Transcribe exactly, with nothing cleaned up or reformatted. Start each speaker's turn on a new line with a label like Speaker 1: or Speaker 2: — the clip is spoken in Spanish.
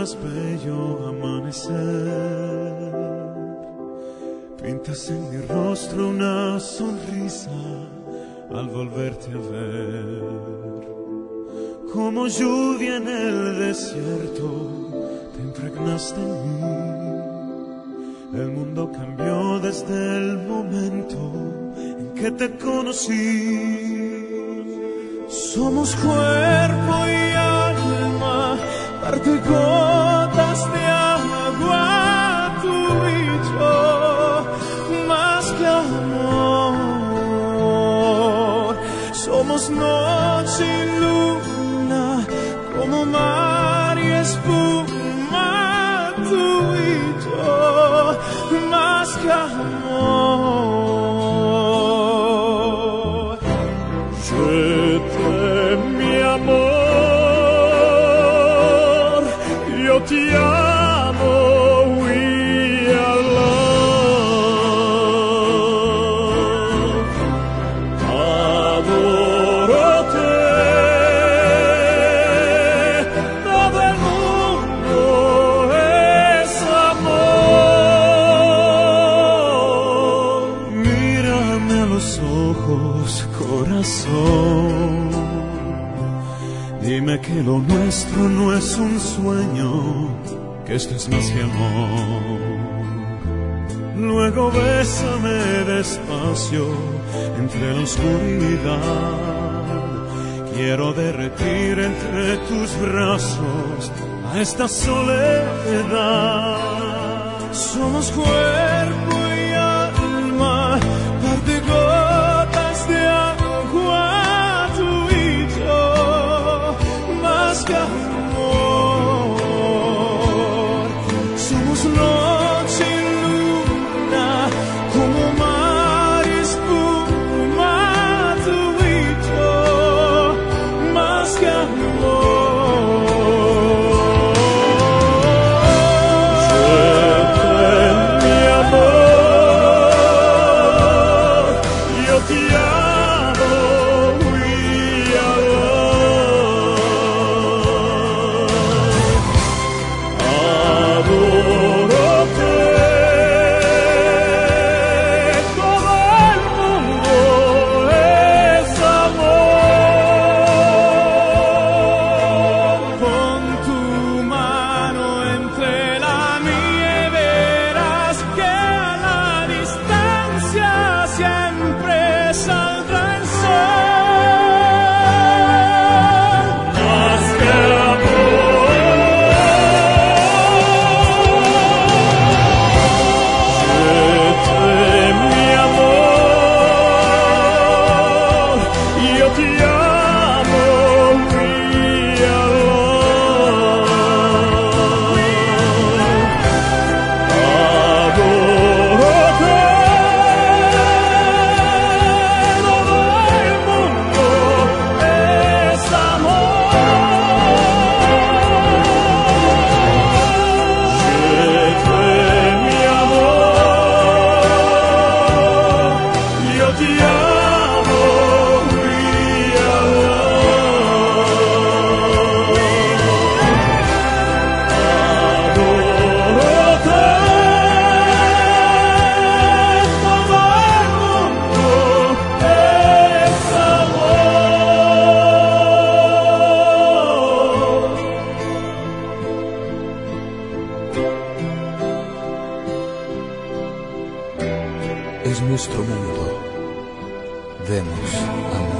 Speaker 1: más bello amanecer. Pintas en mi rostro una sonrisa al volverte a ver. Como lluvia en el desierto, te impregnaste en mí. El mundo cambió desde el momento en que te conocí. Somos cuerpo y alma, parte y gotas de agua, tú y yo, más que amor. Somos noche y luna, como mar y espuma, tú y yo, más que amor. Je t'aime, mi amor, yo te amo, we are love. Adoro-te, todo el mundo es amor. Mírame a los ojos, corazón. Dime que lo nuestro no es un sueño, que esto es más que amor. Luego bésame despacio entre la oscuridad. Quiero derretir entre tus brazos a esta soledad. Somos cuerpo y alma, parte y gotas de agua, tú y yo, más que amor. Somos noche y luna, como mar y espuma, tú y yo, más que amor.
Speaker 2: Es nuestro mundo. Demos amor.